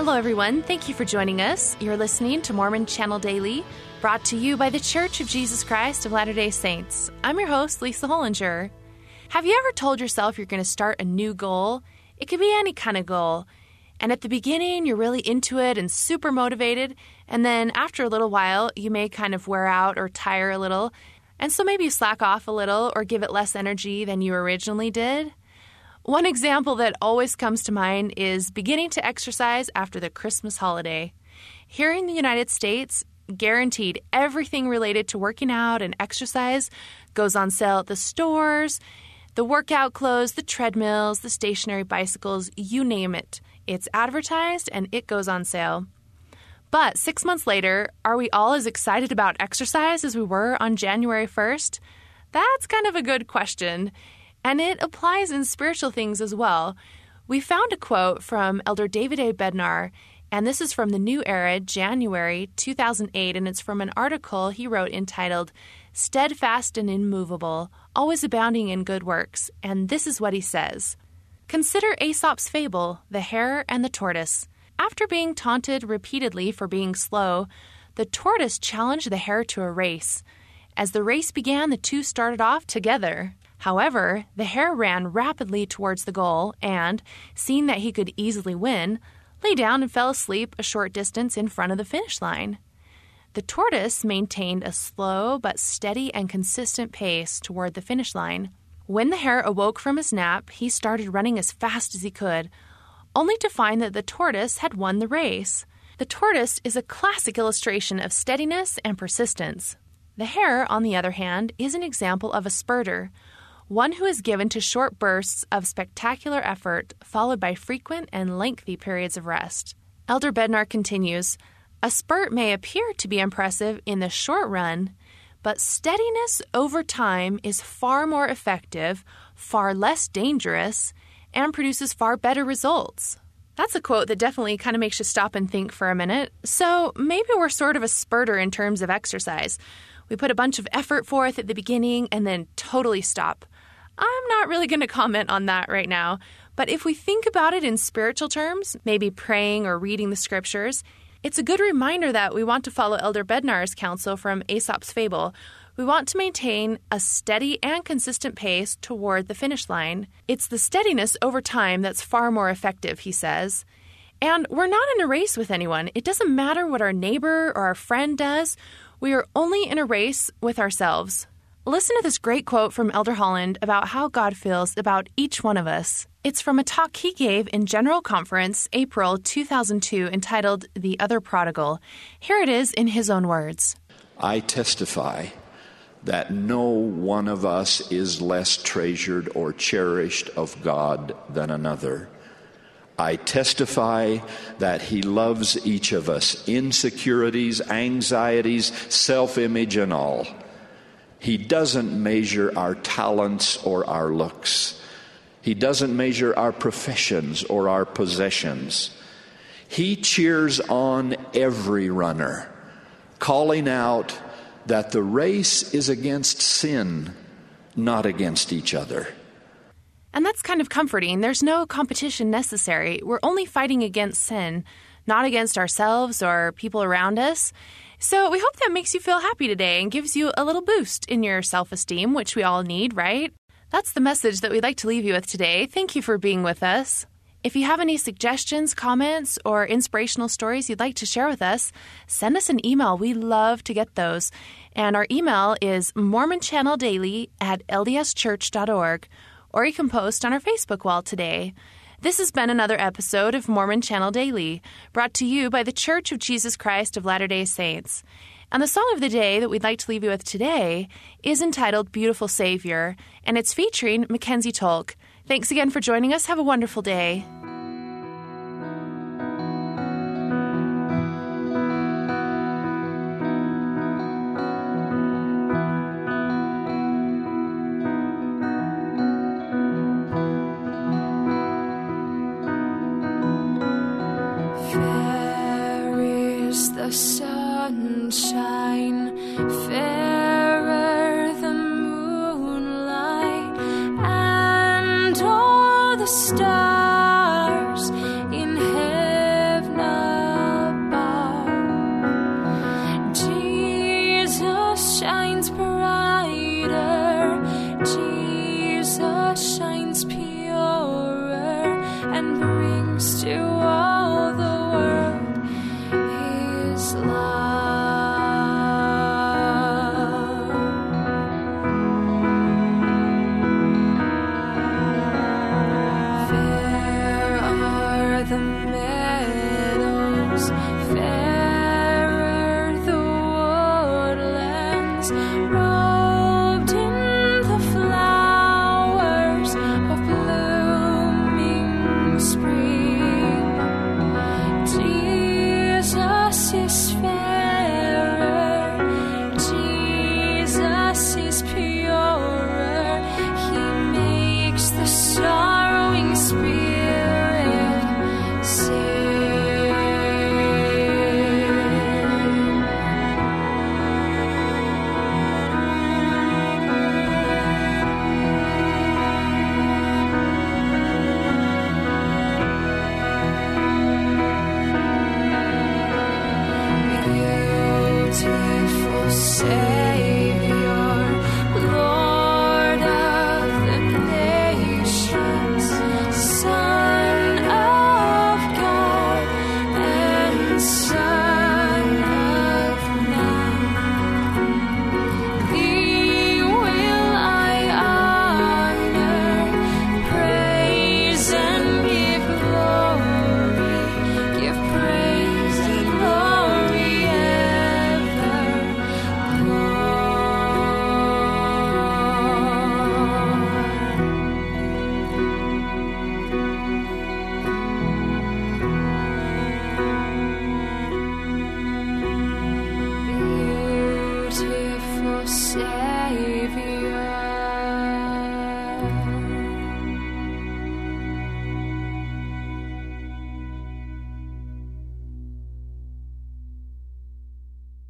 Hello, everyone. Thank you for joining us. You're listening to Mormon Channel Daily, brought to you by the Church of Jesus Christ of Latter-day Saints. I'm your host, Lisa Hollinger. Have you ever told yourself you're going to start a new goal? It could be any kind of goal. And at the beginning, you're really into it and super motivated. And then after a little while, you may kind of wear out or tire a little. And so maybe you slack off a little or give it less energy than you originally did. One example that always comes to mind is beginning to exercise after the Christmas holiday. Here in the United States, guaranteed everything related to working out and exercise goes on sale at the stores, the workout clothes, the treadmills, the stationary bicycles, you name it. It's advertised and it goes on sale. But 6 months later, are we all as excited about exercise as we were on January 1st? That's kind of a good question. And it applies in spiritual things as well. We found a quote from Elder David A. Bednar, and this is from the New Era, January 2008, and it's from an article he wrote entitled, Steadfast and Immovable, Always Abounding in Good Works. And this is what he says. Consider Aesop's fable, The Hare and the Tortoise. After being taunted repeatedly for being slow, the tortoise challenged the hare to a race. As the race began, the two started off together. However, the hare ran rapidly towards the goal and, seeing that he could easily win, lay down and fell asleep a short distance in front of the finish line. The tortoise maintained a slow but steady and consistent pace toward the finish line. When the hare awoke from his nap, he started running as fast as he could, only to find that the tortoise had won the race. The tortoise is a classic illustration of steadiness and persistence. The hare, on the other hand, is an example of a spurter, one who is given to short bursts of spectacular effort followed by frequent and lengthy periods of rest. Elder Bednar continues, a spurt may appear to be impressive in the short run, but steadiness over time is far more effective, far less dangerous, and produces far better results. That's a quote that definitely kind of makes you stop and think for a minute. So maybe we're sort of a spurter in terms of exercise. We put a bunch of effort forth at the beginning and then totally stop. I'm not really going to comment on that right now, but if we think about it in spiritual terms, maybe praying or reading the scriptures, it's a good reminder that we want to follow Elder Bednar's counsel from Aesop's fable. We want to maintain a steady and consistent pace toward the finish line. It's the steadiness over time that's far more effective, he says. And we're not in a race with anyone. It doesn't matter what our neighbor or our friend does. We are only in a race with ourselves. Listen to this great quote from Elder Holland about how God feels about each one of us. It's from a talk he gave in General Conference, April 2002, entitled The Other Prodigal. Here it is in his own words. I testify that no one of us is less treasured or cherished of God than another. I testify that He loves each of us, insecurities, anxieties, self-image, and all. He doesn't measure our talents or our looks. He doesn't measure our professions or our possessions. He cheers on every runner, calling out that the race is against sin, not against each other. And that's kind of comforting. There's no competition necessary. We're only fighting against sin, not against ourselves or people around us. So we hope that makes you feel happy today and gives you a little boost in your self-esteem, which we all need, right? That's the message that we'd like to leave you with today. Thank you for being with us. If you have any suggestions, comments, or inspirational stories you'd like to share with us, send us an email. We love to get those. And our email is mormonchanneldaily@ldschurch.org, or you can post on our Facebook wall today. This has been another episode of Mormon Channel Daily, brought to you by the Church of Jesus Christ of Latter-day Saints. And the song of the day that we'd like to leave you with today is entitled Beautiful Savior, and it's featuring Mackenzie Tolk. Thanks again for joining us. Have a wonderful day. The sunshine, fairer the moonlight, and all the stars in heaven Jesus shines purer and brings to all the world His love. Fair are the meadows, fairer the woodlands, robed in the flowers of blooming spring. Jesus is fairer, Jesus is purer, He makes the sorrowing spirit sing. Beautiful Savior, Lord of the nations, Son of God and Son of man, Thee will I honor, praise and give glory, give praise and glory ever, Lord. Beautiful Savior,